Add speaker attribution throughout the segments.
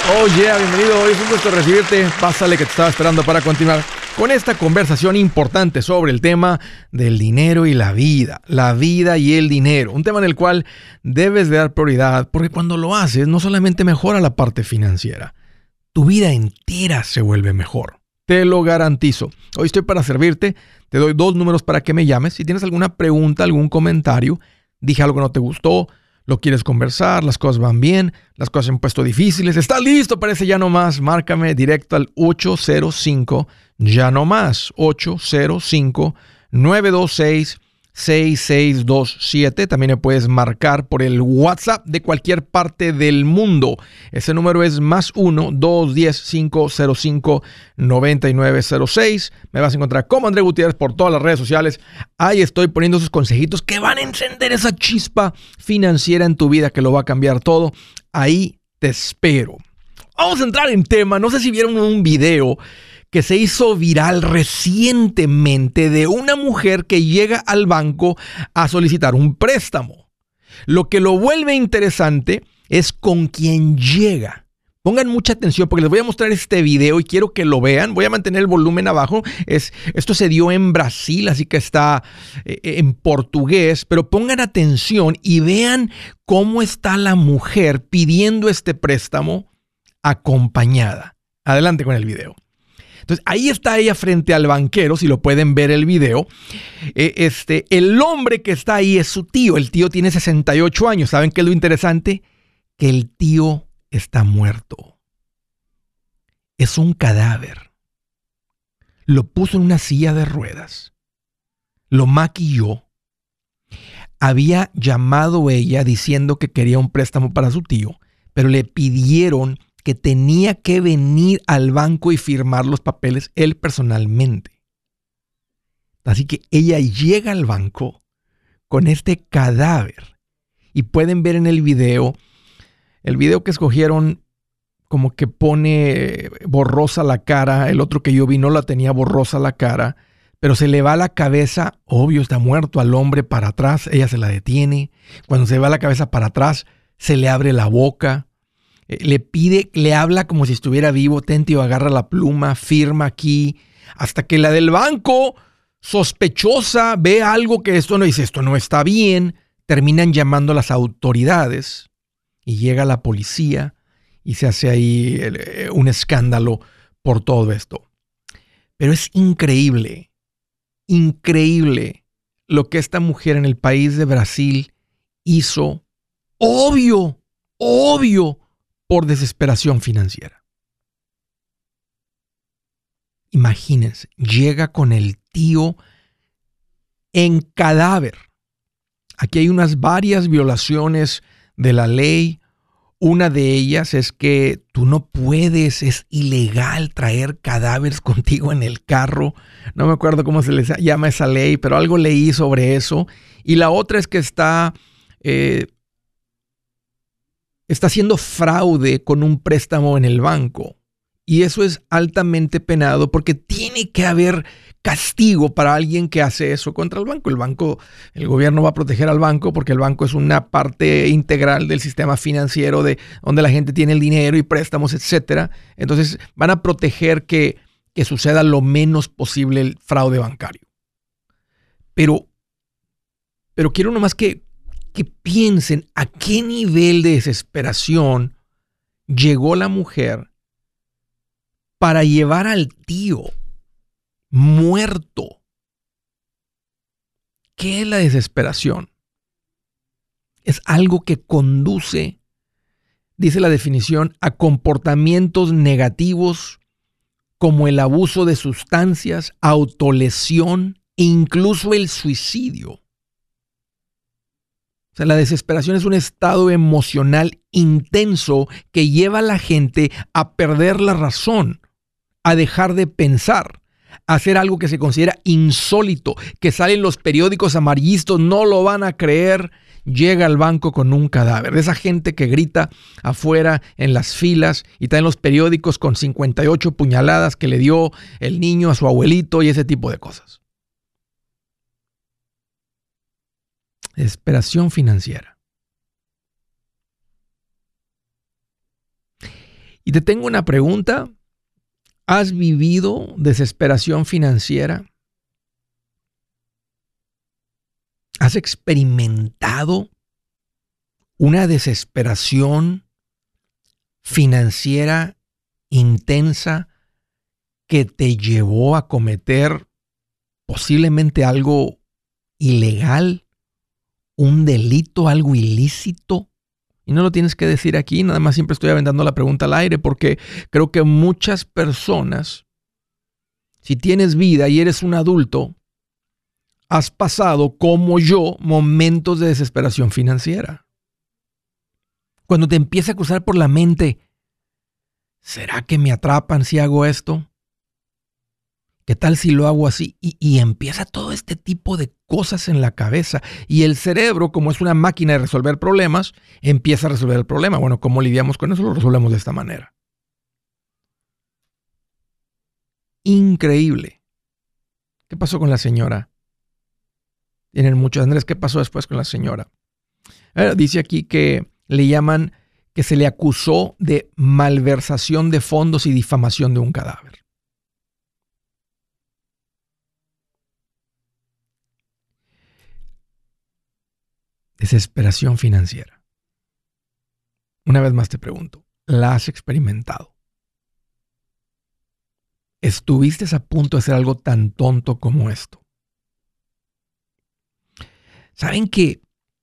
Speaker 1: Oh yeah, bienvenido. Hoy es un gusto recibirte. Pásale que te estaba esperando para continuar con esta conversación importante sobre el tema del dinero y la vida y el dinero. Un tema en el cual debes de dar prioridad porque cuando lo haces no solamente mejora la parte financiera, tu vida entera se vuelve mejor. Te lo garantizo. Hoy estoy para servirte. Te doy 2 números para que me llames. Si tienes alguna pregunta, algún comentario, dije algo que no te gustó, lo quieres conversar, las cosas van bien, las cosas se han puesto difíciles, ¿estás listo para ese ya no más? Márcame directo al 805 ya no más, 805-926-6627. También me puedes marcar por el WhatsApp de cualquier parte del mundo. Ese número es más 1-210-505-9906. Me vas a encontrar como André Gutiérrez por todas las redes sociales. Ahí estoy poniendo esos consejitos que van a encender esa chispa financiera en tu vida que lo va a cambiar todo. Ahí te espero. Vamos a entrar en tema. No sé si vieron un video que se hizo viral recientemente de una mujer que llega al banco a solicitar un préstamo. Lo que lo vuelve interesante es con quién llega. Pongan mucha atención porque les voy a mostrar este video y quiero que lo vean. Voy a mantener el volumen abajo. Esto se dio en Brasil, así que está en portugués, pero pongan atención y vean cómo está la mujer pidiendo este préstamo acompañada. Adelante con el video. Entonces, ahí está ella frente al banquero, si lo pueden ver el video. El hombre que está ahí es su tío. El tío tiene 68 años. ¿Saben qué es lo interesante? Que el tío está muerto. Es un cadáver. Lo puso en una silla de ruedas. Lo maquilló. Había llamado ella diciendo que quería un préstamo para su tío, pero le pidieron que tenía que venir al banco y firmar los papeles él personalmente. Así que ella llega al banco con este cadáver y pueden ver en el video que escogieron como que pone borrosa la cara, el otro que yo vi no la tenía borrosa la cara, pero se le va la cabeza, obvio está muerto al hombre para atrás, ella se la detiene, cuando se va la cabeza para atrás se le abre la boca. Le habla como si estuviera vivo, ten tío, agarra la pluma, firma aquí, hasta que la del banco, sospechosa, ve algo que esto no está bien, terminan llamando a las autoridades y llega la policía y se hace ahí un escándalo por todo esto. Pero es increíble lo que esta mujer en el país de Brasil hizo, obvio, por desesperación financiera. Imagínense, llega con el tío en cadáver. Aquí hay varias violaciones de la ley. Una de ellas es que tú no puedes, es ilegal traer cadáveres contigo en el carro. No me acuerdo cómo se les llama esa ley, pero algo leí sobre eso. Y la otra es que está haciendo fraude con un préstamo en el banco. Y eso es altamente penado porque tiene que haber castigo para alguien que hace eso contra el banco. El gobierno va a proteger al banco porque el banco es una parte integral del sistema financiero de donde la gente tiene el dinero y préstamos, etcétera. Entonces van a proteger que suceda lo menos posible el fraude bancario. Pero quiero nomás que piensen a qué nivel de desesperación llegó la mujer para llevar al tío muerto. ¿Qué es la desesperación? Es algo que conduce, dice la definición, a comportamientos negativos como el abuso de sustancias, autolesión e incluso el suicidio. O sea, la desesperación es un estado emocional intenso que lleva a la gente a perder la razón, a dejar de pensar, a hacer algo que se considera insólito, que sale en los periódicos amarillistas, no lo van a creer. Llega al banco con un cadáver. De esa gente que grita afuera en las filas y está en los periódicos con 58 puñaladas que le dio el niño a su abuelito y ese tipo de cosas. Desesperación financiera. Y te tengo una pregunta. ¿Has vivido desesperación financiera? ¿Has experimentado una desesperación financiera intensa que te llevó a cometer posiblemente algo ilegal, un delito, algo ilícito? Y no lo tienes que decir aquí, nada más siempre estoy aventando la pregunta al aire porque creo que muchas personas, si tienes vida y eres un adulto, has pasado, como yo, momentos de desesperación financiera. Cuando te empieza a cruzar por la mente, ¿será que me atrapan si hago esto? ¿Qué tal si lo hago así? Y empieza todo este tipo de cosas en la cabeza. Y el cerebro, como es una máquina de resolver problemas, empieza a resolver el problema. Bueno, ¿cómo lidiamos con eso? Lo resolvemos de esta manera. Increíble. ¿Qué pasó con la señora? Tienen muchos. Andrés, ¿qué pasó después con la señora? Dice aquí que le llaman, que se le acusó de malversación de fondos y difamación de un cadáver. Desesperación financiera. Una vez más te pregunto, ¿la has experimentado? ¿Estuviste a punto de hacer algo tan tonto como esto? ¿Saben que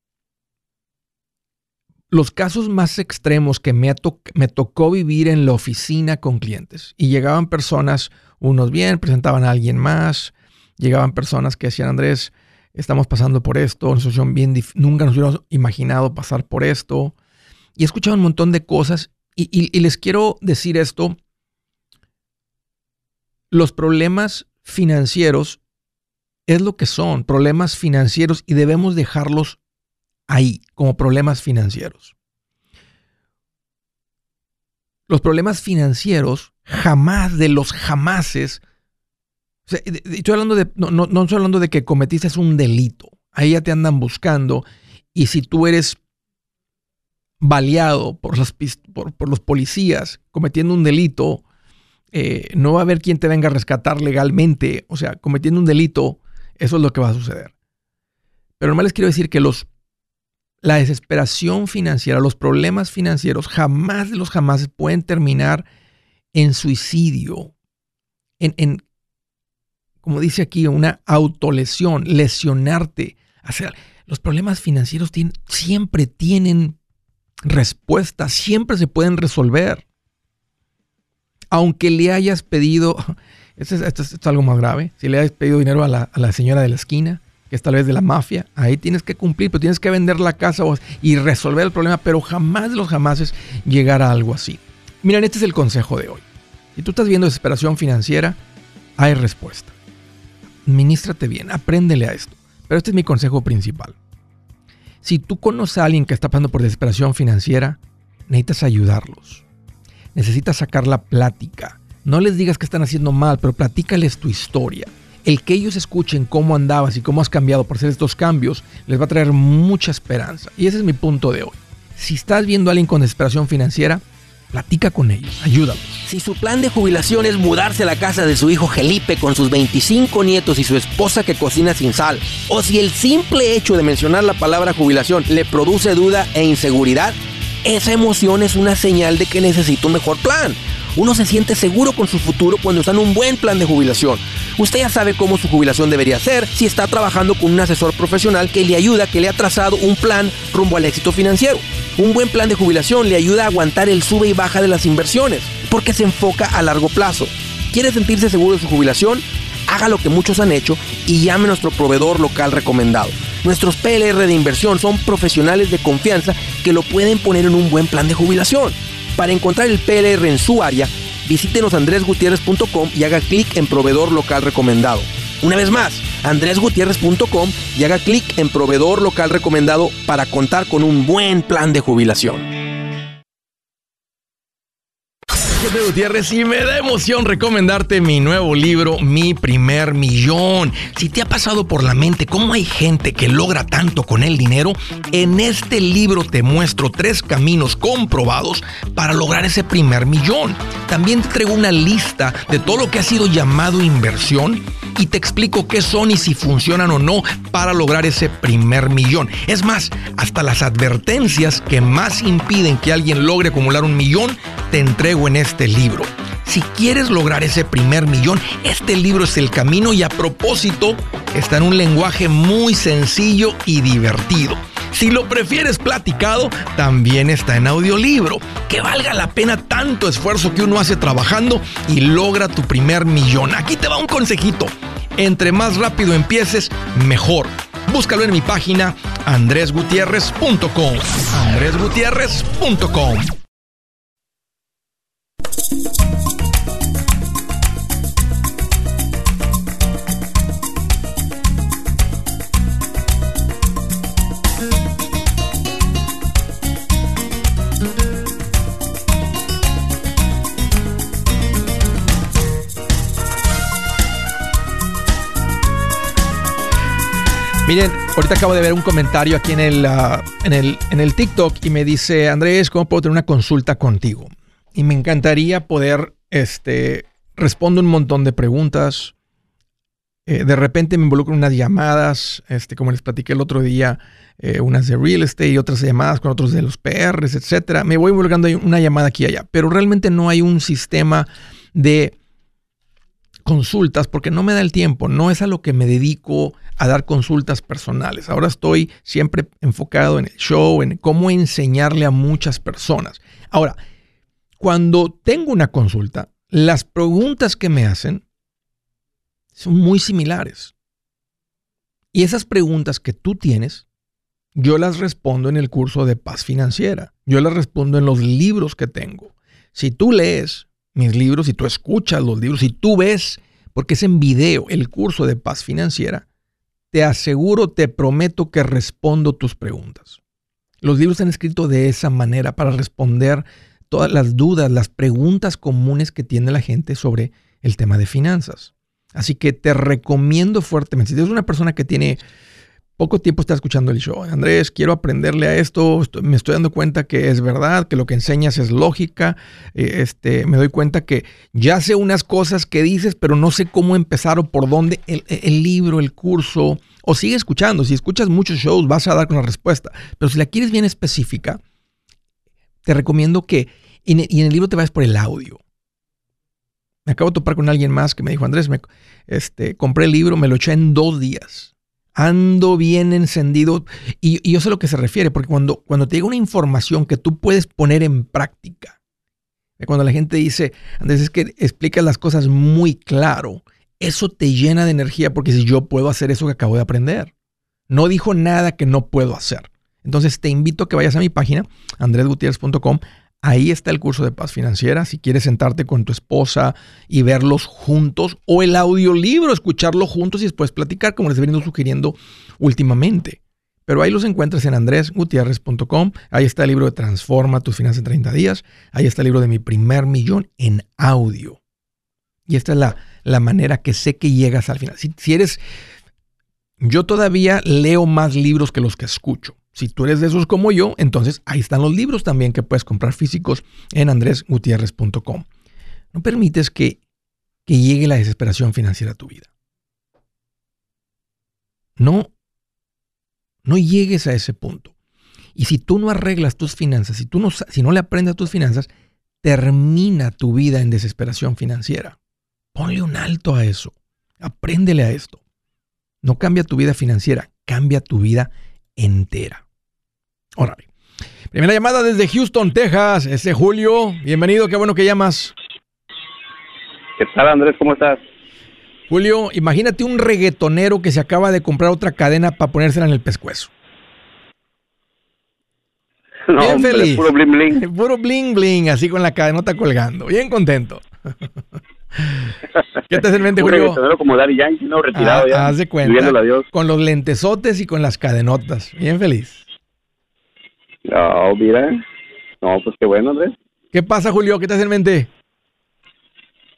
Speaker 1: los casos más extremos que me tocó vivir en la oficina con clientes, y llegaban personas, unos bien, presentaban a alguien más, llegaban personas que decían, Andrés, estamos pasando por esto, una situación bien nunca nos hubiéramos imaginado pasar por esto, y he escuchado un montón de cosas, y les quiero decir esto, los problemas financieros es lo que son, problemas financieros, y debemos dejarlos ahí, como problemas financieros. Los problemas financieros, jamás de los jamases, o sea, estoy hablando de, no estoy hablando de que cometiste un delito. Ahí ya te andan buscando, y si tú eres baleado por los policías cometiendo un delito, no va a haber quien te venga a rescatar legalmente. O sea, cometiendo un delito, eso es lo que va a suceder. Pero nomás les quiero decir que la desesperación financiera, los problemas financieros, jamás de los jamás pueden terminar en suicidio, como dice aquí, una autolesión, lesionarte. O sea, los problemas financieros siempre tienen respuesta, siempre se pueden resolver. Aunque le hayas pedido, esto es algo más grave, si le hayas pedido dinero a la señora de la esquina, que es tal vez de la mafia, ahí tienes que cumplir, pero tienes que vender la casa y resolver el problema, pero jamás de los jamases llegar a algo así. Miren, este es el consejo de hoy. Si tú estás viendo desesperación financiera, hay respuesta. Administrate bien, apréndele a esto. Pero este es mi consejo principal. Si tú conoces a alguien que está pasando por desesperación financiera, necesitas ayudarlos. Necesitas sacar la plática. No les digas que están haciendo mal, pero platícales tu historia. El que ellos escuchen cómo andabas y cómo has cambiado por hacer estos cambios, les va a traer mucha esperanza. Y ese es mi punto de hoy. Si estás viendo a alguien con desesperación financiera, platica con ellos, ayúdalos.
Speaker 2: Si su plan de jubilación es mudarse a la casa de su hijo Felipe con sus 25 nietos y su esposa que cocina sin sal, o si el simple hecho de mencionar la palabra jubilación le produce duda e inseguridad, esa emoción es una señal de que necesita un mejor plan. Uno se siente seguro con su futuro cuando está en un buen plan de jubilación. Usted ya sabe cómo su jubilación debería ser si está trabajando con un asesor profesional que le ayuda, que le ha trazado un plan rumbo al éxito financiero. Un buen plan de jubilación le ayuda a aguantar el sube y baja de las inversiones, porque se enfoca a largo plazo. ¿Quiere sentirse seguro de su jubilación? Haga lo que muchos han hecho y llame a nuestro proveedor local recomendado. Nuestros PLR de inversión son profesionales de confianza que lo pueden poner en un buen plan de jubilación. Para encontrar el PLR en su área, visítenos andresgutierrez.com y haga clic en proveedor local recomendado. Una vez más, andresgutierrez.com y haga clic en proveedor local recomendado para contar con un buen plan de jubilación.
Speaker 1: soy Andrés Gutiérrez y me da emoción recomendarte mi nuevo libro, Mi Primer Millón. Si te ha pasado por la mente cómo hay gente que logra tanto con el dinero, en este libro te muestro 3 caminos comprobados para lograr ese primer millón. También te traigo una lista de todo lo que ha sido llamado inversión y te explico qué son y si funcionan o no para lograr ese primer millón. Es más, hasta las advertencias que más impiden que alguien logre acumular un millón, te entrego en este libro. Si quieres lograr ese primer millón, este libro es el camino y a propósito, está en un lenguaje muy sencillo y divertido. Si lo prefieres platicado, también está en audiolibro. Que valga la pena tanto esfuerzo que uno hace trabajando y logra tu primer millón. Aquí te va un consejito. Entre más rápido empieces, mejor. Búscalo en mi página andresgutierrez.com. andresgutierrez.com. Miren, ahorita acabo de ver un comentario aquí en el TikTok y me dice, Andrés, ¿cómo puedo tener una consulta contigo? Y me encantaría poder, respondo un montón de preguntas. De repente me involucro en unas llamadas, como les platiqué el otro día, unas de real estate y otras llamadas con otros de los PRs, etcétera. Me voy involucrando una llamada aquí y allá, pero realmente no hay un sistema de consultas porque no me da el tiempo, no es a lo que me dedico a dar consultas personales. Ahora estoy siempre enfocado en el show, en cómo enseñarle a muchas personas. Ahora, cuando tengo una consulta, las preguntas que me hacen son muy similares. Y esas preguntas que tú tienes, yo las respondo en el curso de Paz Financiera. Yo las respondo en los libros que tengo. Si tú lees mis libros, si tú escuchas los libros, si tú ves, porque es en video, el curso de Paz Financiera, te aseguro, te prometo que respondo tus preguntas. Los libros están escritos de esa manera para responder todas las dudas, las preguntas comunes que tiene la gente sobre el tema de finanzas. Así que te recomiendo fuertemente. Si eres una persona que tiene poco tiempo está escuchando el show, Andrés, quiero aprenderle a esto, me estoy dando cuenta que es verdad, que lo que enseñas es lógica, me doy cuenta que ya sé unas cosas que dices, pero no sé cómo empezar o por dónde, el libro, el curso, o sigue escuchando. Si escuchas muchos shows vas a dar con la respuesta, pero si la quieres bien específica, te recomiendo que, y en el libro te vayas por el audio. Me acabo de topar con alguien más que me dijo, Andrés, compré el libro, me lo eché en 2 días. Ando bien encendido y yo sé a lo que se refiere, porque cuando te llega una información que tú puedes poner en práctica, cuando la gente dice, Andrés, es que explicas las cosas muy claro, eso te llena de energía porque si yo puedo hacer eso que acabo de aprender. No dijo nada que no puedo hacer. Entonces te invito a que vayas a mi página, andresgutierrez.com. Ahí está el curso de Paz Financiera. Si quieres sentarte con tu esposa y verlos juntos, o el audiolibro, escucharlo juntos y después platicar, como les he venido sugiriendo últimamente. Pero ahí los encuentras en andresgutierrez.com. Ahí está el libro de Transforma tus finanzas en 30 días. Ahí está el libro de Mi Primer Millón en audio. Y esta es la manera que sé que llegas al final. Si eres... Yo todavía leo más libros que los que escucho. Si tú eres de esos como yo, entonces ahí están los libros también que puedes comprar físicos en andresgutierrez.com. No permites que llegue la desesperación financiera a tu vida. No llegues a ese punto. Y si tú no arreglas tus finanzas, si no le aprendes a tus finanzas, termina tu vida en desesperación financiera. Ponle un alto a eso. Apréndele a esto. No cambia tu vida financiera, cambia tu vida entera. Órale. Primera llamada desde Houston, Texas. Julio. Bienvenido, qué bueno que llamas.
Speaker 3: ¿Qué tal, Andrés? ¿Cómo estás?
Speaker 1: Julio, imagínate un reggaetonero que se acaba de comprar otra cadena para ponérsela en el pescuezo.
Speaker 3: No,
Speaker 1: bien
Speaker 3: hombre,
Speaker 1: feliz.
Speaker 3: Puro bling bling.
Speaker 1: Puro bling bling, así con la cadenota colgando. Bien contento. ¿Qué te hace en mente, Julio?
Speaker 3: Como Daddy Yankee, ¿no? Retirado ya.
Speaker 1: Haz de cuenta. Con los lentesotes y con las cadenotas. Bien feliz.
Speaker 3: No, mira. No, pues qué bueno, Andrés.
Speaker 1: ¿Qué pasa, Julio? ¿Qué te hace en mente?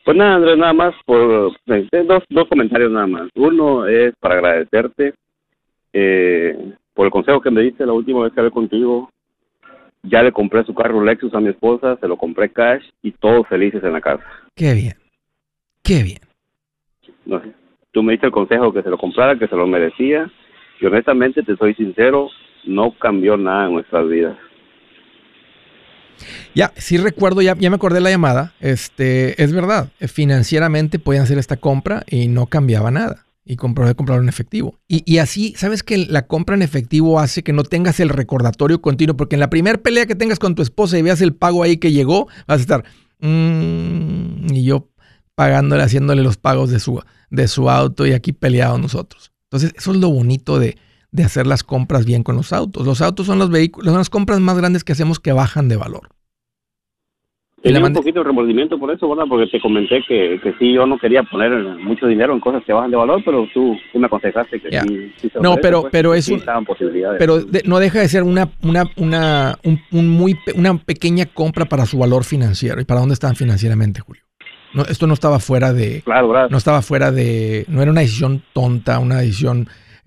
Speaker 3: Pues nada, Andrés, nada más dos comentarios nada más. Uno es para agradecerte por el consejo que me diste la última vez que hablé contigo. Ya le compré su carro Lexus a mi esposa, se lo compré cash y todos felices en la casa.
Speaker 1: Qué bien, qué bien.
Speaker 3: No sé, tú me diste el consejo que se lo comprara, que se lo merecía, y honestamente, te soy sincero, no cambió nada en nuestras vidas.
Speaker 1: Ya, sí recuerdo, ya me acordé de la llamada. Es verdad, financieramente podían hacer esta compra y no cambiaba nada. Y comprarlo en efectivo. Y así, ¿sabes que la compra en efectivo hace que no tengas el recordatorio continuo? Porque en la primera pelea que tengas con tu esposa y veas el pago ahí que llegó, vas a estar, y yo pagándole, haciéndole los pagos de su auto y aquí peleados nosotros. Entonces, eso es lo bonito de hacer las compras bien con los autos. Los autos son los vehículos, son las compras más grandes que hacemos que bajan de valor.
Speaker 3: Tenía un poquito de remordimiento por eso, ¿verdad? Porque te comenté que sí, yo no quería poner mucho dinero en cosas que bajan de valor, pero tú me aconsejaste que sí se
Speaker 1: no,
Speaker 3: ofrece,
Speaker 1: pero
Speaker 3: sí
Speaker 1: es un,
Speaker 3: estaban posibilidades.
Speaker 1: pero no deja de ser una pequeña compra para su valor financiero. ¿Y para dónde estaban financieramente, Julio? No, esto no estaba fuera de,
Speaker 3: claro,
Speaker 1: no estaba fuera de, no era una decisión tonta, una decisión,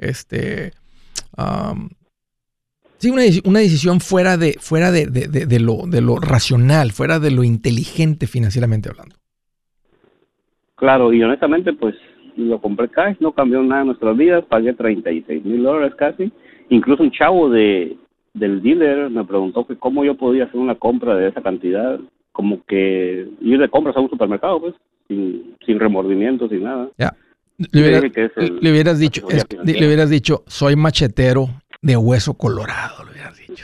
Speaker 1: sí, una decisión fuera de lo racional, fuera de lo inteligente financieramente hablando.
Speaker 3: Claro, y honestamente, pues, lo compré cash, no cambió nada en nuestras vidas, pagué $36,000 casi. Incluso un chavo del dealer me preguntó que cómo yo podía hacer una compra de esa cantidad, como que ir de compras a un supermercado, pues, sin remordimiento, sin nada.
Speaker 1: Ya. Le hubieras dicho, soy machetero de hueso colorado, le hubieras dicho.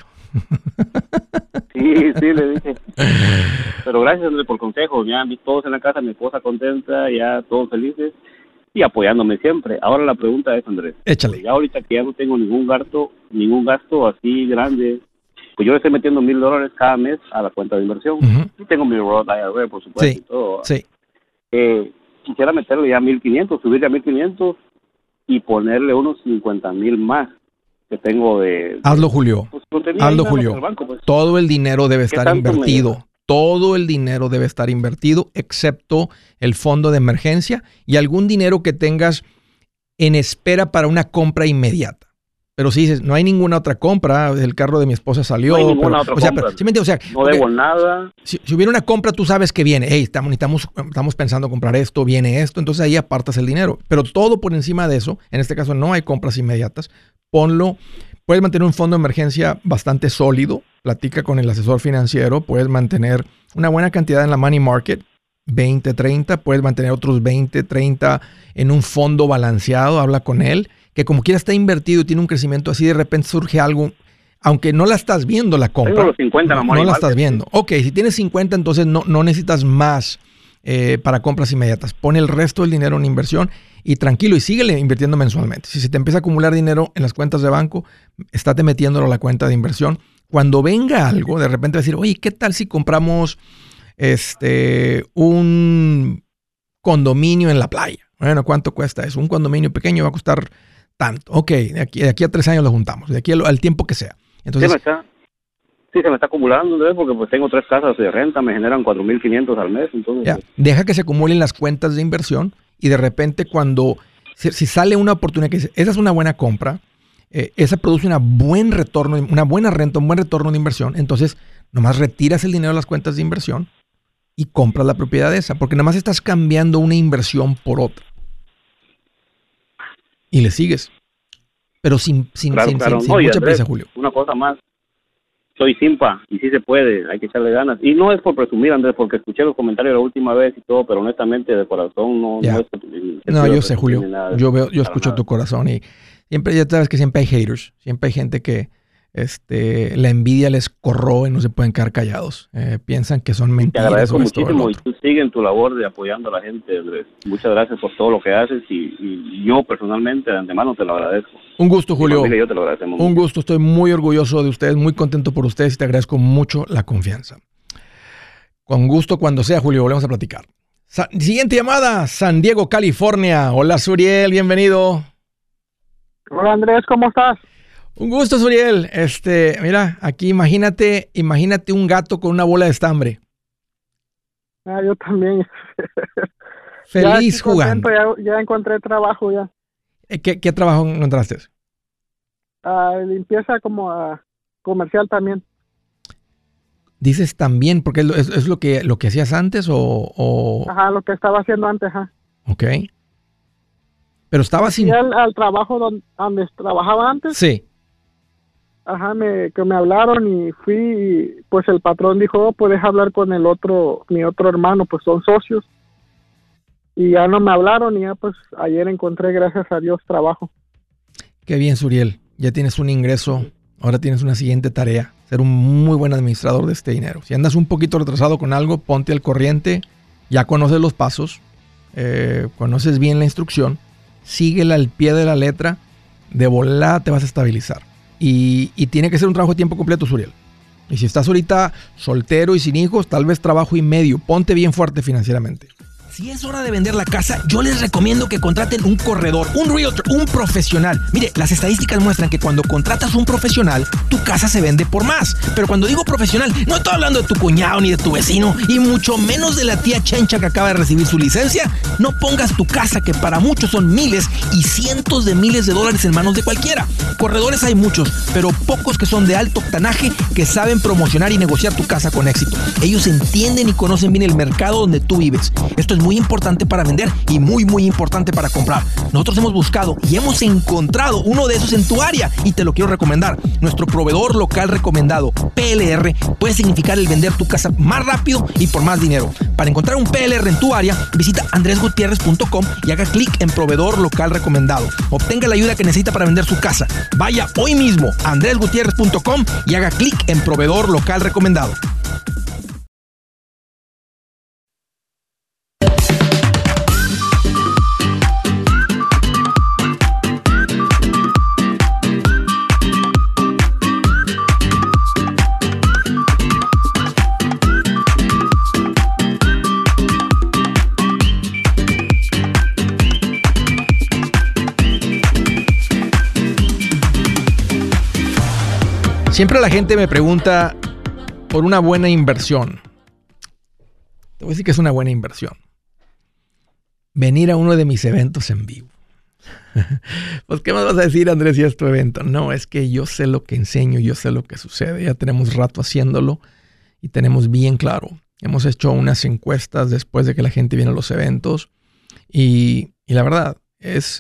Speaker 3: Sí, le dije. Pero gracias, Andrés, por el consejo. Ya todos en la casa, mi esposa contenta, ya todos felices y apoyándome siempre. Ahora la pregunta es, Andrés.
Speaker 1: Échale.
Speaker 3: Pues ya ahorita que ya no tengo ningún gasto así grande, pues yo le estoy metiendo $1,000 cada mes a la cuenta de inversión.
Speaker 1: Uh-huh.
Speaker 3: Y tengo mi Roth IRA, por supuesto,
Speaker 1: sí,
Speaker 3: y todo.
Speaker 1: Sí.
Speaker 3: Quisiera meterle ya 1,500, subirle a 1,500 y ponerle unos 50,000 más que tengo de...
Speaker 1: Hazlo, Julio.
Speaker 3: Pues,
Speaker 1: Hazlo, Julio.
Speaker 3: Banco, pues.
Speaker 1: Todo el dinero debe estar invertido. Todo el dinero debe estar invertido, excepto el fondo de emergencia y algún dinero que tengas en espera para una compra inmediata. Pero si dices, no hay ninguna otra compra, el carro de mi esposa salió.
Speaker 3: No hay ninguna otra compra. No debo nada.
Speaker 1: Si hubiera una compra, tú sabes que viene. Hey, estamos pensando comprar esto, viene esto. Entonces ahí apartas el dinero. Pero todo por encima de eso, en este caso no hay compras inmediatas, ponlo. Puedes mantener un fondo de emergencia bastante sólido. Platica con el asesor financiero. Puedes mantener una buena cantidad en la money market, 20, 30. Puedes mantener otros 20, 30 en un fondo balanceado. Habla con él, que como quiera está invertido y tiene un crecimiento así, de repente surge algo, aunque no la estás viendo la compra.
Speaker 3: Tengo los 50 en la money
Speaker 1: no la
Speaker 3: market.
Speaker 1: Estás viendo. Ok, si tienes 50, entonces no necesitas más para compras inmediatas. Pon el resto del dinero en inversión y tranquilo, y síguele invirtiendo mensualmente. Si se te empieza a acumular dinero en las cuentas de banco, estate metiéndolo a la cuenta de inversión. Cuando venga algo, de repente vas a decir, oye, ¿qué tal si compramos un condominio en la playa? Bueno, ¿cuánto cuesta eso? Un condominio pequeño va a costar tanto. Ok, de aquí a 3 años lo juntamos, de aquí al tiempo que sea. Entonces,
Speaker 3: se me está acumulando, Andrés, porque pues tengo 3 casas de renta, me generan $4,500 al mes. Entonces,
Speaker 1: deja que se acumulen las cuentas de inversión y de repente si sale una oportunidad que dice, esa es una buena compra, esa produce un buen retorno, una buena renta, un buen retorno de inversión, entonces nomás retiras el dinero de las cuentas de inversión y compras la propiedad esa, porque nomás estás cambiando una inversión por otra. Y le sigues. Pero sin mucha prisa, Julio.
Speaker 3: Una cosa más. Soy simpa y sí se puede, hay que echarle ganas. Y no es por presumir, Andrés, porque escuché los comentarios la última vez y todo, pero honestamente de corazón no es...
Speaker 1: No, yo sé, Julio. Yo escucho tu corazón y siempre, ya sabes que siempre hay haters. Siempre hay gente que la envidia les corroe y no se pueden quedar callados. Piensan que son mentiras.
Speaker 3: Te agradezco muchísimo y tú sigues en tu labor de apoyando a la gente, Andrés. Muchas gracias por todo lo que haces y yo personalmente de antemano te lo agradezco.
Speaker 1: Un gusto, Julio.
Speaker 3: Yo te lo agradezco.
Speaker 1: Un gusto, estoy muy orgulloso de ustedes, muy contento por ustedes y te agradezco mucho la confianza. Con gusto, cuando sea, Julio, volvemos a platicar. Siguiente llamada, San Diego, California. Hola, Suriel, bienvenido.
Speaker 4: Hola, Andrés, ¿cómo estás?
Speaker 1: Un gusto, Suriel. Mira, aquí imagínate un gato con una bola de estambre.
Speaker 4: Yo también.
Speaker 1: Feliz
Speaker 4: estoy
Speaker 1: jugando.
Speaker 4: contento, ya encontré trabajo ya.
Speaker 1: ¿Qué trabajo encontraste?
Speaker 4: Limpieza como comercial también.
Speaker 1: Dices también, porque es lo que hacías antes o...
Speaker 4: Ajá, lo que estaba haciendo antes, ajá.
Speaker 1: Ok. Pero estaba sin...
Speaker 4: Fui al trabajo donde trabajaba antes.
Speaker 1: Sí.
Speaker 4: Ajá, que me hablaron y fui, y pues el patrón dijo, puedes hablar con mi otro hermano, pues son socios. Y ya no me hablaron y ya pues ayer encontré, gracias a Dios, trabajo.
Speaker 1: Qué bien, Suriel. Ya tienes un ingreso. Ahora tienes una siguiente tarea. Ser un muy buen administrador de este dinero. Si andas un poquito retrasado con algo, ponte al corriente. Ya conoces los pasos. Conoces bien la instrucción. Síguela al pie de la letra. De volada te vas a estabilizar. Y tiene que ser un trabajo de tiempo completo, Suriel. Y si estás ahorita soltero y sin hijos, tal vez trabajo y medio. Ponte bien fuerte financieramente.
Speaker 2: Si es hora de vender la casa, yo les recomiendo que contraten un corredor, un realtor, un profesional. Mire, las estadísticas muestran que cuando contratas un profesional, tu casa se vende por más. Pero cuando digo profesional, no estoy hablando de tu cuñado ni de tu vecino, y mucho menos de la tía Chencha que acaba de recibir su licencia. No pongas tu casa, que para muchos son miles y cientos de miles de dólares, en manos de cualquiera. Corredores hay muchos, pero pocos que son de alto octanaje, que saben promocionar y negociar tu casa con éxito. Ellos entienden y conocen bien el mercado donde tú vives. Esto es muy importante para vender y muy importante para comprar. Nosotros hemos buscado y hemos encontrado uno de esos en tu área y te lo quiero recomendar. Nuestro proveedor local recomendado, PLR, puede significar el vender tu casa más rápido y por más dinero. Para encontrar un PLR en tu área, visita andresgutierrez.com y haga clic en proveedor local recomendado. Obtenga la ayuda que necesita para vender su casa. Vaya hoy mismo a andresgutierrez.com y haga clic en proveedor local recomendado.
Speaker 1: Siempre la gente me pregunta por una buena inversión. Te voy a decir que es una buena inversión. Venir a uno de mis eventos en vivo. Pues, ¿qué más vas a decir, Andrés, si es tu evento? No, es que yo sé lo que enseño, yo sé lo que sucede. Ya tenemos rato haciéndolo y tenemos bien claro. Hemos hecho unas encuestas después de que la gente viene a los eventos y la verdad es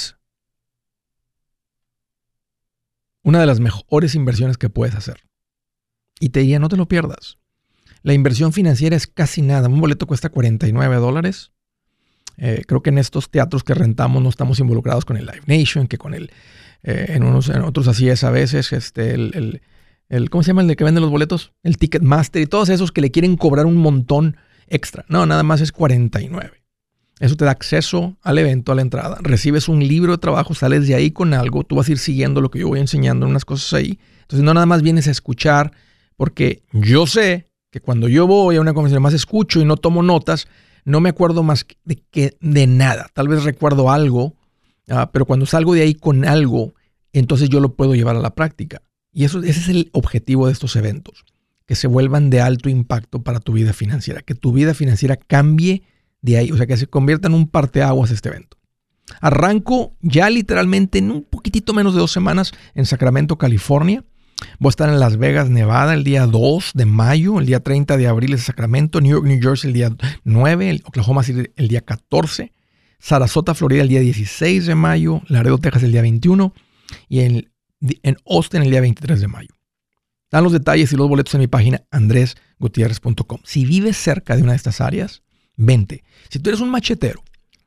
Speaker 1: una de las mejores inversiones que puedes hacer. Y te diría, no te lo pierdas. La inversión financiera es casi nada. Un boleto cuesta $49. Creo que en estos teatros que rentamos no estamos involucrados con el Live Nation, que con en otros así es a veces. ¿Cómo se llama el de que vende los boletos? El Ticketmaster y todos esos que le quieren cobrar un montón extra. No, nada más es $49. Eso te da acceso al evento, a la entrada. Recibes un libro de trabajo, sales de ahí con algo. Tú vas a ir siguiendo lo que yo voy enseñando en unas cosas ahí. Entonces no nada más vienes a escuchar, porque yo sé que cuando yo voy a una conversación más escucho y no tomo notas, no me acuerdo más de nada. Tal vez recuerdo algo, pero cuando salgo de ahí con algo, entonces yo lo puedo llevar a la práctica. Y ese es el objetivo de estos eventos, que se vuelvan de alto impacto para tu vida financiera, que tu vida financiera cambie de ahí, o sea, que se convierta en un parteaguas este evento. Arranco ya literalmente en un poquitito menos de 2 semanas en Sacramento, California. Voy a estar en Las Vegas, Nevada, el día 2 de mayo. El día 30 de abril es Sacramento. New York, New Jersey el día 9. Oklahoma City el día 14. Sarasota, Florida el día 16 de mayo. Laredo, Texas el día 21. Y en Austin el día 23 de mayo. Dan los detalles y los boletos en mi página andresgutierrez.com. Si vives cerca de una de estas áreas, vente. Si tú eres un machetero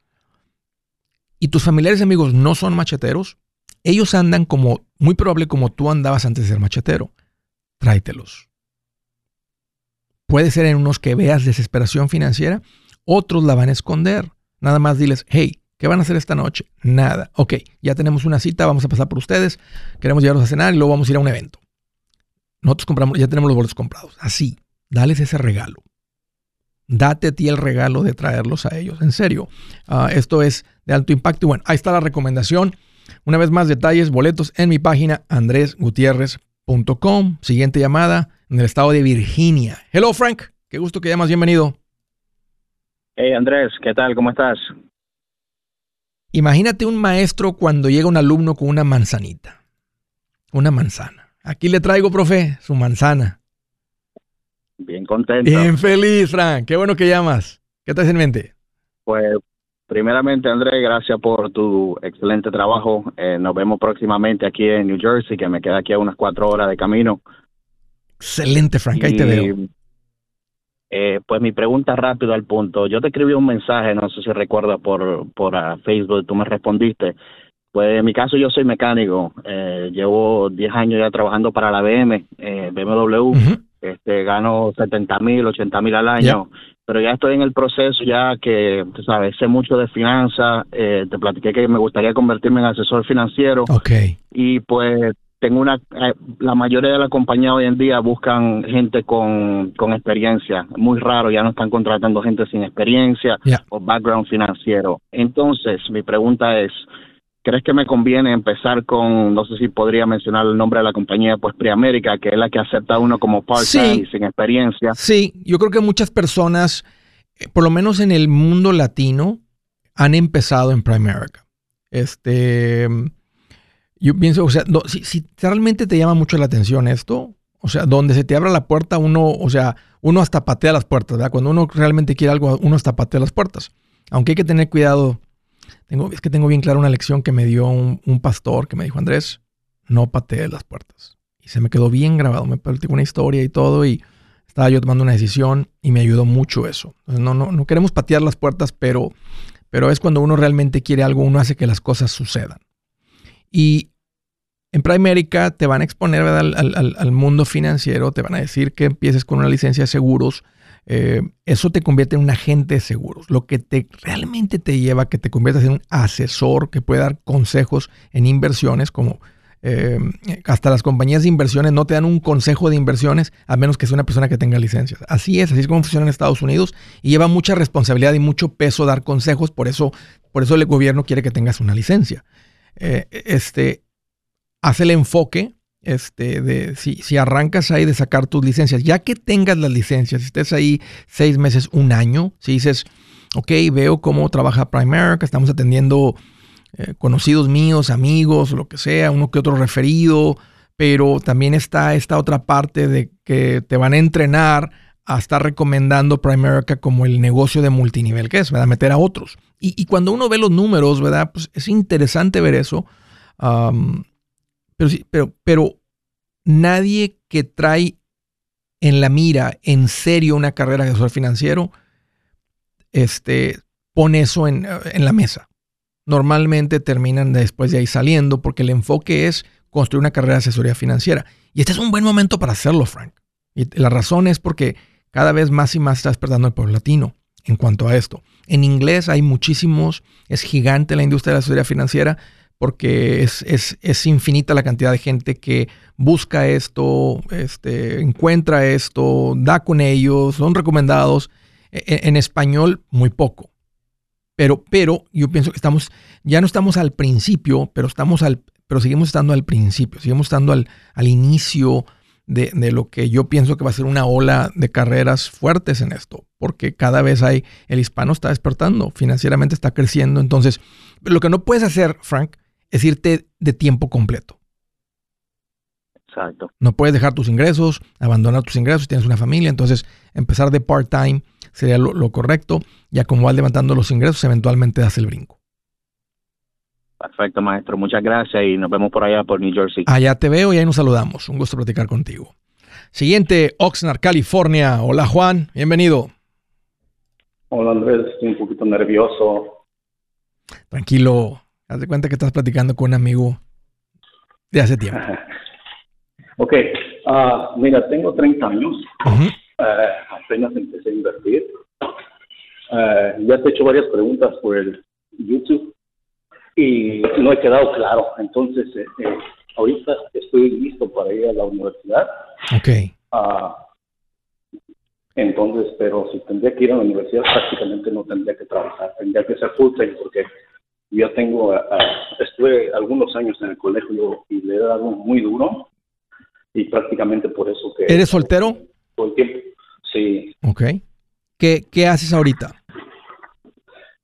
Speaker 1: y tus familiares y amigos no son macheteros, ellos andan muy probable como tú andabas antes de ser machetero. Tráetelos. Puede ser en unos que veas desesperación financiera, otros la van a esconder. Nada más diles, hey, ¿qué van a hacer esta noche? Nada. Ok, ya tenemos una cita, vamos a pasar por ustedes, queremos llevarlos a cenar y luego vamos a ir a un evento. Nosotros ya tenemos los boletos comprados. Así, dales ese regalo. Date a ti el regalo de traerlos a ellos. En serio, esto es de alto impacto. Y bueno, ahí está la recomendación. Una vez más, detalles, boletos en mi página andresgutierrez.com. Siguiente llamada en el estado de Virginia. Hello, Frank. Qué gusto que llamas. Bienvenido.
Speaker 5: Hey Andrés, ¿qué tal? ¿Cómo estás?
Speaker 1: Imagínate un maestro cuando llega un alumno con una manzanita. Una manzana. Aquí le traigo, profe, su manzana.
Speaker 5: Bien contento.
Speaker 1: Bien feliz, Frank. Qué bueno que llamas. ¿Qué traes en mente?
Speaker 5: Pues primeramente Andrés, gracias por tu excelente trabajo. Nos vemos próximamente aquí en New Jersey, que me queda aquí a unas 4 horas de camino.
Speaker 1: Excelente, Frank. Ahí te veo.
Speaker 5: Pues mi pregunta rápido al punto. Yo te escribí un mensaje, no sé si recuerdas por Facebook, tú me respondiste. Pues en mi caso yo soy mecánico, llevo 10 años ya trabajando para la BMW,
Speaker 1: Uh-huh.
Speaker 5: Gano 70,000, 80,000 al año, pero ya estoy en el proceso ya que, tú sabes, sé mucho de finanzas, te platiqué que me gustaría convertirme en asesor financiero.
Speaker 1: Ok.
Speaker 5: Y pues tengo la mayoría de las compañías hoy en día buscan gente con experiencia, muy raro, ya no están contratando gente sin experiencia o background financiero. Entonces, mi pregunta es, ¿crees que me conviene empezar con, no sé si podría mencionar el nombre de la compañía, pues Preamerica, que es la que acepta a uno como part-time y sin experiencia?
Speaker 1: Sí, yo creo que muchas personas, por lo menos en el mundo latino, han empezado en Preamerica. Yo pienso, o sea, si realmente te llama mucho la atención esto, o sea, donde se te abra la puerta, uno hasta patea las puertas, ¿verdad? Cuando uno realmente quiere algo, uno hasta patea las puertas. Aunque hay que tener cuidado. Es que tengo bien clara una lección que me dio un pastor que me dijo, Andrés, no patees las puertas. Y se me quedó bien grabado. Me platicó una historia y todo y estaba yo tomando una decisión y me ayudó mucho eso. Entonces, no queremos patear las puertas, pero es cuando uno realmente quiere algo, uno hace que las cosas sucedan. Y en Primerica te van a exponer, ¿verdad?, al mundo financiero, te van a decir que empieces con una licencia de seguros. Eso te convierte en un agente de seguros. Lo que realmente te lleva a que te conviertas en un asesor que puede dar consejos en inversiones, como hasta las compañías de inversiones no te dan un consejo de inversiones a menos que sea una persona que tenga licencias. Así es como funciona en Estados Unidos y lleva mucha responsabilidad y mucho peso dar consejos. Por eso el gobierno quiere que tengas una licencia. Haz el enfoque de si arrancas ahí de sacar tus licencias, ya que tengas las licencias, si estés ahí 6 meses, un año, si dices, ok, veo cómo trabaja Primerica, estamos atendiendo conocidos míos, amigos, lo que sea, uno que otro referido, pero también está esta otra parte de que te van a entrenar a estar recomendando Primerica como el negocio de multinivel que es, ¿verdad? Meter a otros. Y cuando uno ve los números, ¿verdad? Pues es interesante ver eso. Pero nadie que trae en la mira en serio una carrera de asesor financiero pone eso en la mesa. Normalmente terminan después de ahí saliendo porque el enfoque es construir una carrera de asesoría financiera. Y este es un buen momento para hacerlo, Frank. Y la razón es porque cada vez más y más está despertando el pueblo latino en cuanto a esto. En inglés hay muchísimos, es gigante la industria de la asesoría financiera, porque es infinita la cantidad de gente que busca esto, encuentra esto, da con ellos, son recomendados. En español, muy poco. Pero yo pienso que ya no estamos al principio, pero seguimos estando al principio, seguimos estando al inicio de lo que yo pienso que va a ser una ola de carreras fuertes en esto, porque cada vez el hispano está despertando, financieramente está creciendo. Entonces, lo que no puedes hacer, Frank, es irte de tiempo completo.
Speaker 5: Exacto.
Speaker 1: No puedes dejar tus ingresos, abandonar tus ingresos, tienes una familia, entonces empezar de part-time sería lo correcto. Ya como vas levantando los ingresos, eventualmente das el brinco.
Speaker 5: Perfecto, maestro. Muchas gracias y nos vemos por allá, por New Jersey.
Speaker 1: Allá te veo y ahí nos saludamos. Un gusto platicar contigo. Siguiente, Oxnard, California. Hola, Juan. Bienvenido.
Speaker 6: Hola, Andrés. Estoy un poquito nervioso.
Speaker 1: Tranquilo. Haz de cuenta que estás platicando con un amigo de hace tiempo.
Speaker 6: Ok. Mira, tengo 30 años.
Speaker 1: Uh-huh.
Speaker 6: Apenas empecé a invertir. Ya te he hecho varias preguntas por el YouTube y no he quedado claro. Entonces, ahorita estoy listo para ir a la universidad.
Speaker 1: Ok.
Speaker 6: Entonces, pero si tendría que ir a la universidad, prácticamente no tendría que trabajar. Tendría que ser full time porque yo estuve algunos años en el colegio y le he dado muy duro y prácticamente por eso que...
Speaker 1: ¿Eres soltero?
Speaker 6: Todo el tiempo, sí.
Speaker 1: Ok. ¿Qué haces ahorita?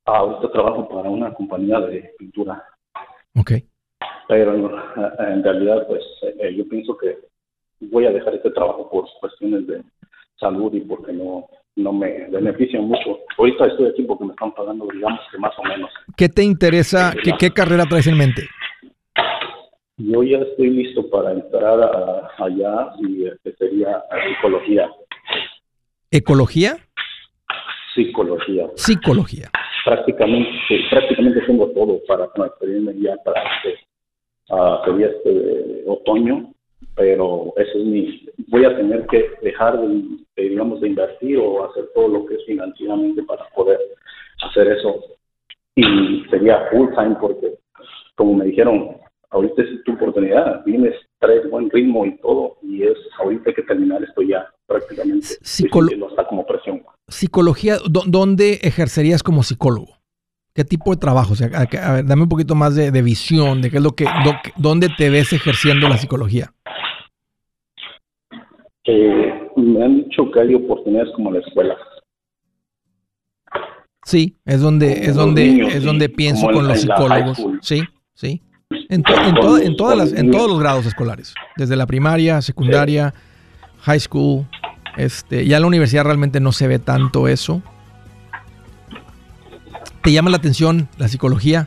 Speaker 6: Ahorita trabajo para una compañía de pintura.
Speaker 1: Ok.
Speaker 6: Pero en realidad, pues, yo pienso que voy a dejar este trabajo por cuestiones de salud y porque no me benefician mucho. Ahorita estoy aquí porque me están pagando, digamos que más o menos.
Speaker 1: ¿Qué te interesa? ¿Qué carrera traes en mente?
Speaker 6: Yo ya estoy listo para entrar allá y sería psicología.
Speaker 1: ¿Ecología?
Speaker 6: Psicología.
Speaker 1: Psicología.
Speaker 6: Prácticamente tengo todo para transferirme ya para sería otoño, pero eso es voy a tener que dejar digamos de invertir o hacer todo lo que es financieramente para poder hacer eso, y sería full time porque como me dijeron, ahorita es tu oportunidad, traes buen ritmo y todo, y es ahorita hay que terminar esto ya prácticamente. Está como presión.
Speaker 1: Psicología, ¿dónde ejercerías como psicólogo? ¿Qué tipo de trabajo? O sea, a ver, dame un poquito más de visión, de qué es dónde te ves ejerciendo la psicología.
Speaker 6: Me han dicho que hay oportunidades como la escuela.
Speaker 1: Sí, es donde pienso con los psicólogos. Sí. En todos los grados escolares, desde la primaria, secundaria, high school. Ya en la universidad realmente no se ve tanto eso. ¿Te llama la atención la psicología?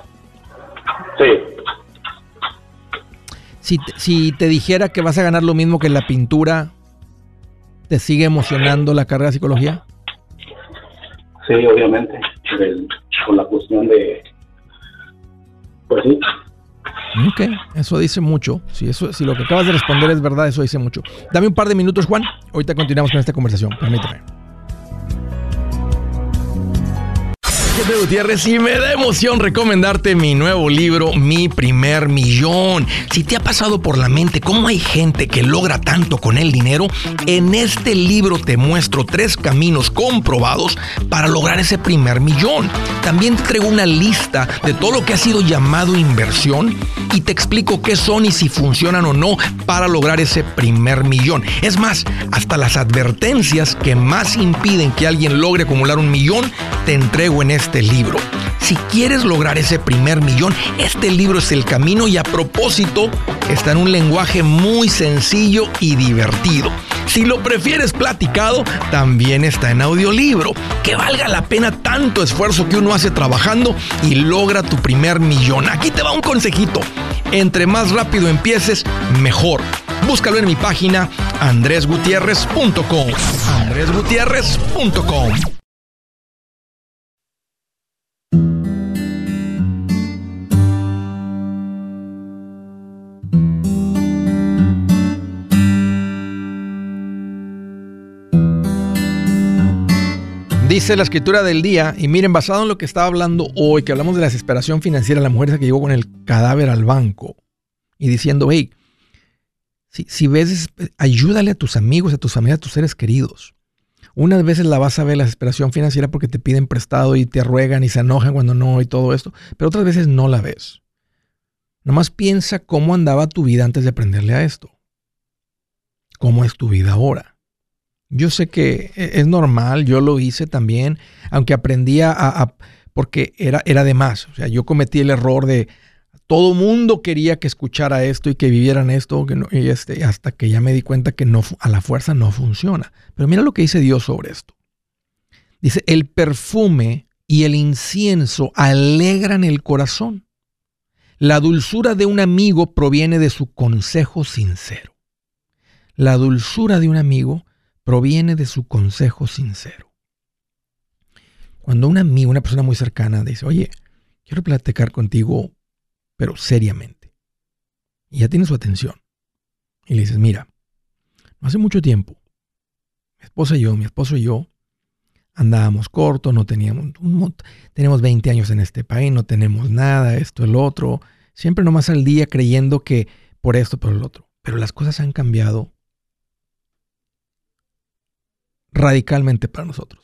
Speaker 6: Sí.
Speaker 1: Si te dijera que vas a ganar lo mismo que en la pintura, ¿te sigue emocionando la carrera de psicología?
Speaker 6: Sí, obviamente. Con la cuestión de... Pues sí.
Speaker 1: Ok, eso dice mucho. Si lo que acabas de responder es verdad, eso dice mucho. Dame un par de minutos, Juan. Ahorita continuamos con esta conversación. Permíteme. Gutiérrez, y me da emoción recomendarte mi nuevo libro, Mi Primer Millón. Si te ha pasado por la mente cómo hay gente que logra tanto con el dinero, en este libro te muestro 3 caminos comprobados para lograr ese primer millón. También te traigo una lista de todo lo que ha sido llamado inversión y te explico qué son y si funcionan o no para lograr ese primer millón. Es más, hasta las advertencias que más impiden que alguien logre acumular un millón, te entrego en este libro. Si quieres lograr ese primer millón, este libro es el camino y a propósito está en un lenguaje muy sencillo y divertido. Si lo prefieres platicado, también está en audiolibro. Que valga la pena tanto esfuerzo que uno hace trabajando y logra tu primer millón. Aquí te va un consejito. Entre más rápido empieces, mejor. Búscalo en mi página andresgutierrez.com. andresgutierrez.com. Dice la escritura del día, y miren, basado en lo que estaba hablando hoy, que hablamos de la desesperación financiera, la mujer esa que llegó con el cadáver al banco y diciendo, hey, si ves, ayúdale a tus amigos, a tus familias, a tus seres queridos. Unas veces la vas a ver la desesperación financiera porque te piden prestado y te ruegan y se enojan cuando no y todo esto, pero otras veces no la ves. Nomás piensa cómo andaba tu vida antes de aprenderle a esto. ¿Cómo es tu vida ahora? Yo sé que es normal, yo lo hice también, aunque aprendí porque era de más. O sea, yo cometí el error de todo mundo quería que escuchara esto y que vivieran esto, hasta que ya me di cuenta que no, a la fuerza no funciona. Pero mira lo que dice Dios sobre esto. Dice, el perfume y el incienso alegran el corazón. La dulzura de un amigo proviene de su consejo sincero. La dulzura de un amigo proviene de su consejo sincero. Cuando un amigo, una persona muy cercana dice, oye, quiero platicar contigo, pero seriamente. Y ya tiene su atención. Y le dices, mira, no hace mucho tiempo, mi esposo y yo, andábamos cortos, no tenemos 20 años en este país, no tenemos nada, esto, el otro. Siempre nomás al día creyendo que por esto, por el otro. Pero las cosas han cambiado radicalmente para nosotros.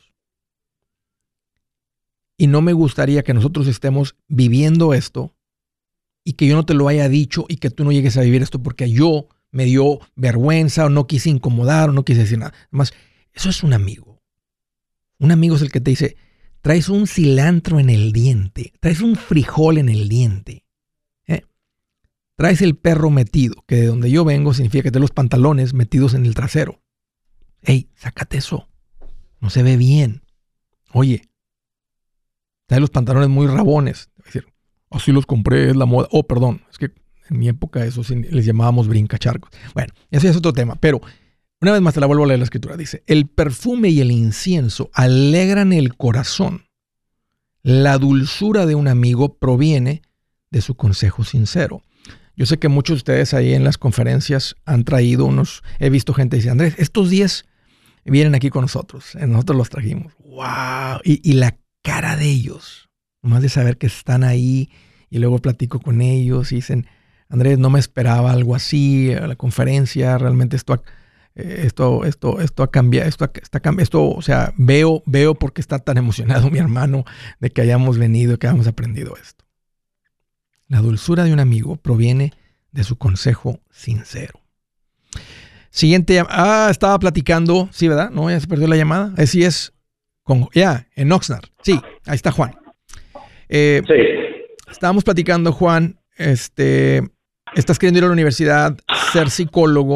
Speaker 1: Y no me gustaría que nosotros estemos viviendo esto y que yo no te lo haya dicho y que tú no llegues a vivir esto porque yo me dio vergüenza o no quise incomodar o no quise decir nada. Además, eso es un amigo. Un amigo es el que te dice, traes un cilantro en el diente, traes un frijol en el diente, traes el perro metido, que de donde yo vengo significa que traes los pantalones metidos en el trasero. Ey, sácate eso, no se ve bien. Oye, traes los pantalones muy rabones, es decir, así los compré, es la moda. Oh, perdón, es que en mi época eso sí les llamábamos brincacharcos. Bueno, ese es otro tema, pero una vez más te la vuelvo a leer la escritura. Dice, el perfume y el incienso alegran el corazón. La dulzura de un amigo proviene de su consejo sincero. Yo sé que muchos de ustedes ahí en las conferencias han traído he visto gente que dice, Andrés, estos 10 vienen aquí con nosotros. Nosotros los trajimos. ¡Wow! Y la cara de ellos, nomás de saber que están ahí, y luego platico con ellos y dicen, Andrés, no me esperaba algo así, a la conferencia, realmente esto ha cambiado, o sea, veo por qué está tan emocionado mi hermano de que hayamos venido, que hayamos aprendido esto. La dulzura de un amigo proviene de su consejo sincero. Siguiente, estaba platicando, sí, ¿verdad? No, ya se perdió la llamada. Sí es, en Oxnard. Sí, ahí está Juan. Sí. Estábamos platicando, Juan, estás queriendo ir a la universidad, ser psicólogo.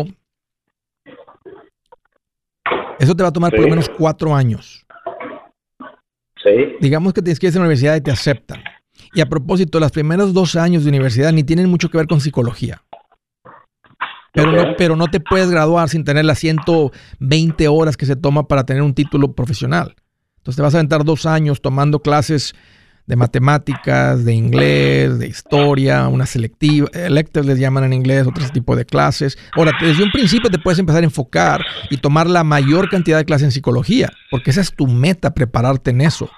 Speaker 1: Eso te va a tomar por lo menos 4 años.
Speaker 6: Sí.
Speaker 1: Digamos que tienes que ir a la universidad y te aceptan. Y a propósito, los primeros 2 años de universidad ni tienen mucho que ver con psicología. Pero no te puedes graduar sin tener las 120 horas que se toma para tener un título profesional. Entonces te vas a aventar 2 años tomando clases de matemáticas, de inglés, de historia, una selectiva, electives les llaman en inglés, otro tipo de clases. Ahora, desde un principio te puedes empezar a enfocar y tomar la mayor cantidad de clases en psicología, porque esa es tu meta, prepararte en eso.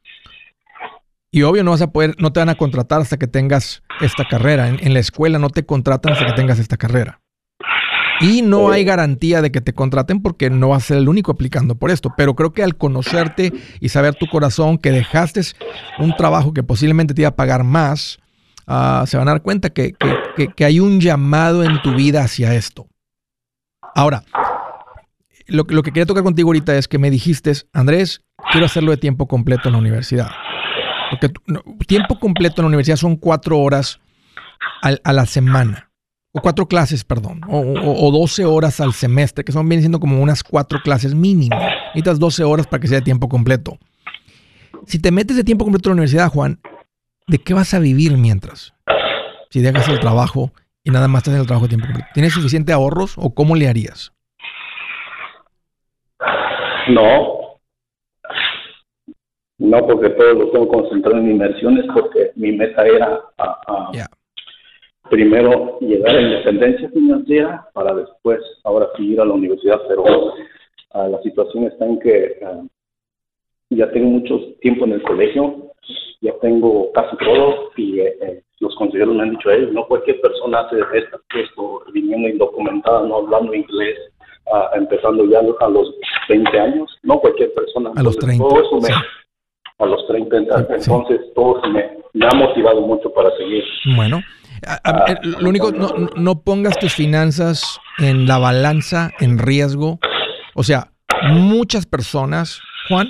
Speaker 1: Y obvio no te van a contratar hasta que tengas esta carrera. En la escuela no te contratan hasta que tengas esta carrera. Y no hay garantía de que te contraten porque no vas a ser el único aplicando por esto. Pero creo que al conocerte y saber tu corazón que dejaste un trabajo que posiblemente te iba a pagar más, se van a dar cuenta que hay un llamado en tu vida hacia esto. Ahora, lo que quería tocar contigo ahorita es que me dijiste, Andrés, quiero hacerlo de tiempo completo en la universidad. Porque tiempo completo en la universidad son 4 horas a la semana. O 4 clases, perdón, o 12 horas al semestre, que vienen siendo como unas 4 clases mínimo. Necesitas 12 horas para que sea de tiempo completo. Si te metes de tiempo completo en la universidad, Juan, ¿de qué vas a vivir mientras? Si dejas el trabajo y nada más estás en el trabajo de tiempo completo. ¿Tienes suficiente ahorros o cómo le harías?
Speaker 6: No, porque todo lo tengo concentrado en inversiones porque mi meta era primero llegar a la independencia financiera para después, ahora sí, ir a la universidad, pero la situación está en que ya tengo mucho tiempo en el colegio, ya tengo casi todo y los consejeros me han dicho a ellos, no cualquier persona hace esto, viniendo indocumentada, no hablando inglés, empezando ya a los 20 años, no cualquier persona.
Speaker 1: A los 30.
Speaker 6: Todo eso a los 30, entonces todo me ha motivado mucho para seguir.
Speaker 1: Bueno. Lo único, no pongas tus finanzas en la balanza, en riesgo. O sea, muchas personas, Juan,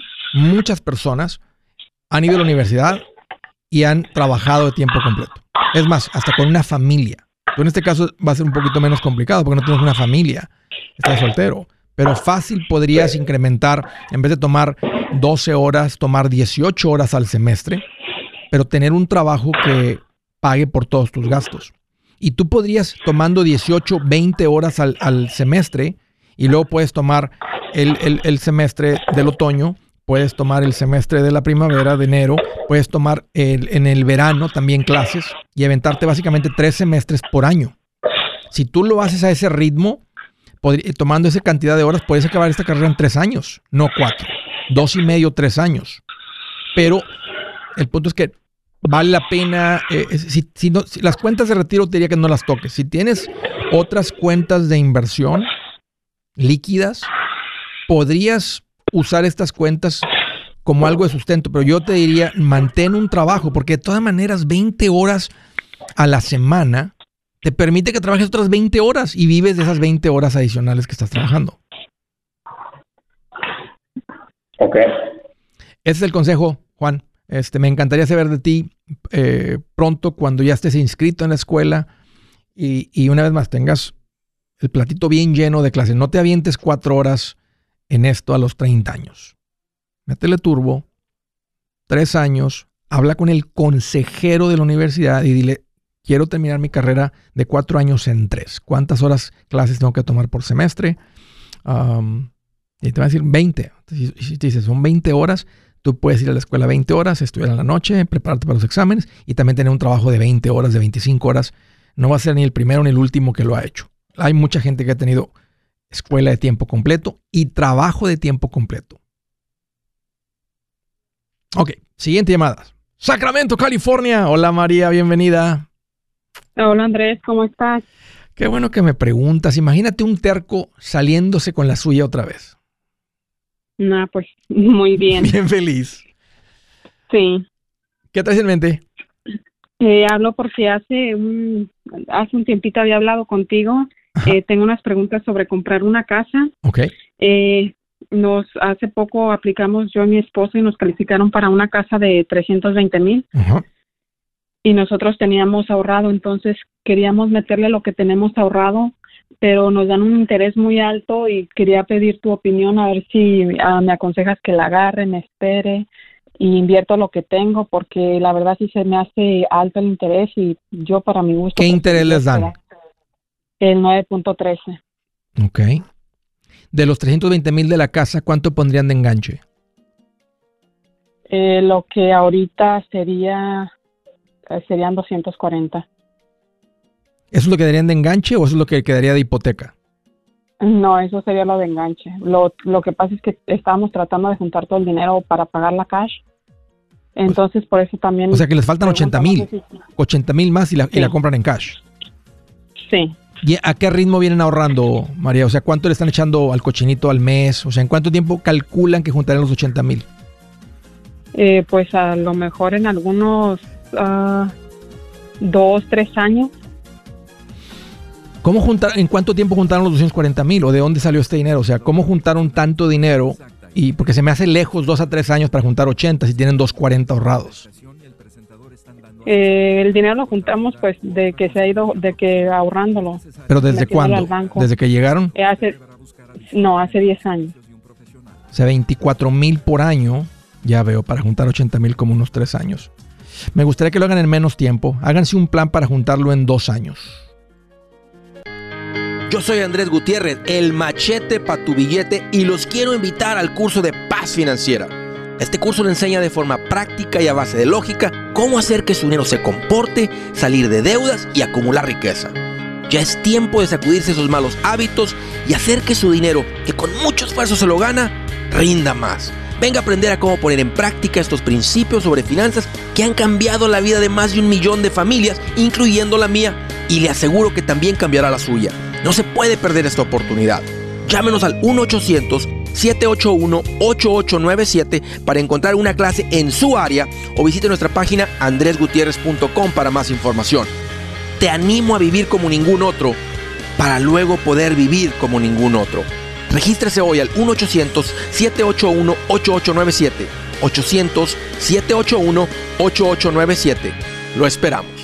Speaker 1: han ido a la universidad y han trabajado de tiempo completo. Es más, hasta con una familia. Tú en este caso va a ser un poquito menos complicado porque no tienes una familia, estás soltero. Pero fácil podrías incrementar, en vez de tomar 12 horas, tomar 18 horas al semestre, pero tener un trabajo que pague por todos tus gastos. Y tú podrías, tomando 18, 20 horas al semestre, y luego puedes tomar el semestre del otoño, puedes tomar el semestre de la primavera, de enero, puedes tomar en el verano también clases y aventarte básicamente 3 semestres por año. Si tú lo haces a ese ritmo, tomando esa cantidad de horas, puedes acabar esta carrera en 3 años, no 4, 2 y medio, 3 años. Pero el punto es que vale la pena, si las cuentas de retiro te diría que no las toques. Si tienes otras cuentas de inversión líquidas, podrías usar estas cuentas como algo de sustento, pero yo te diría, mantén un trabajo, porque de todas maneras 20 horas a la semana te permite que trabajes otras 20 horas y vives de esas 20 horas adicionales que estás trabajando.
Speaker 6: Ok.
Speaker 1: Ese es el consejo, Juan, me encantaría saber de ti pronto cuando ya estés inscrito en la escuela y una vez más tengas el platito bien lleno de clases. No te avientes 4 horas en esto a los 30 años. Métele turbo, 3 años, habla con el consejero de la universidad y dile, quiero terminar mi carrera de 4 años en 3. ¿Cuántas horas clases tengo que tomar por semestre? Y te va a decir 20. Si te dices, son 20 horas, tú puedes ir a la escuela 20 horas, estudiar en la noche, prepararte para los exámenes y también tener un trabajo de 20 horas, de 25 horas. No va a ser ni el primero ni el último que lo ha hecho. Hay mucha gente que ha tenido escuela de tiempo completo y trabajo de tiempo completo. Ok, siguiente llamada. Sacramento, California. Hola María, bienvenida.
Speaker 7: Hola Andrés, ¿cómo estás?
Speaker 1: Qué bueno que me preguntas. Imagínate un terco saliéndose con la suya otra vez.
Speaker 7: No, pues muy bien.
Speaker 1: Bien feliz.
Speaker 7: Sí.
Speaker 1: ¿Qué traes en mente?
Speaker 7: Hablo porque hace un tiempito había hablado contigo. Tengo unas preguntas sobre comprar una casa.
Speaker 1: Ok.
Speaker 7: Hace poco aplicamos yo y mi esposo y nos calificaron para una casa de 320,000.
Speaker 1: Uh-huh.
Speaker 7: Y nosotros teníamos ahorrado, entonces queríamos meterle lo que tenemos ahorrado, pero nos dan un interés muy alto y quería pedir tu opinión a ver si me aconsejas que la agarre, me espere y invierto lo que tengo, porque la verdad sí se me hace alto el interés y yo para mi gusto.
Speaker 1: ¿Qué interés les dan?
Speaker 7: El 9.13.
Speaker 1: Ok. De los 320,000 de la casa, ¿cuánto pondrían de enganche?
Speaker 7: Lo que ahorita serían 240.
Speaker 1: ¿Eso es lo que darían de enganche o eso es lo que quedaría de hipoteca?
Speaker 7: No, eso sería lo de enganche. Lo que pasa es que estábamos tratando de juntar todo el dinero para pagar la cash. Entonces, por eso también...
Speaker 1: O sea, que les faltan 80,000. 80,000 más y la compran en cash.
Speaker 7: Sí.
Speaker 1: ¿Y a qué ritmo vienen ahorrando, María? O sea, ¿cuánto le están echando al cochinito al mes? O sea, ¿en cuánto tiempo calculan que juntarán los 80,000?
Speaker 7: Pues a lo mejor en algunos 2, 3 años.
Speaker 1: ¿En cuánto tiempo juntaron los 240,000? ¿O de dónde salió este dinero? O sea, ¿cómo juntaron tanto dinero? Y porque se me hace lejos 2 a 3 años para juntar 80 si tienen 240 ahorrados.
Speaker 7: El dinero lo juntamos pues de que ahorrándolo.
Speaker 1: ¿Pero desde cuándo? ¿Desde que llegaron?
Speaker 7: Hace 10 años.
Speaker 1: O sea, 24,000 por año, ya veo, para juntar 80,000 como unos 3 años. Me gustaría que lo hagan en menos tiempo. Háganse un plan para juntarlo en 2 años.
Speaker 2: Yo soy Andrés Gutiérrez, el machete para tu billete, y los quiero invitar al curso de Paz Financiera. Este curso le enseña de forma práctica y a base de lógica cómo hacer que su dinero se comporte, salir de deudas y acumular riqueza. Ya es tiempo de sacudirse esos malos hábitos y hacer que su dinero, que con mucho esfuerzo se lo gana, rinda más. Venga a aprender a cómo poner en práctica estos principios sobre finanzas que han cambiado la vida de más de 1 millón de familias, incluyendo la mía, y le aseguro que también cambiará la suya. No se puede perder esta oportunidad. Llámenos al 1-800-781-8897 para encontrar una clase en su área o visite nuestra página andresgutierrez.com para más información. Te animo a vivir como ningún otro para luego poder vivir como ningún otro. Regístrese hoy al 1-800-781-8897. 800-781-8897. Lo esperamos.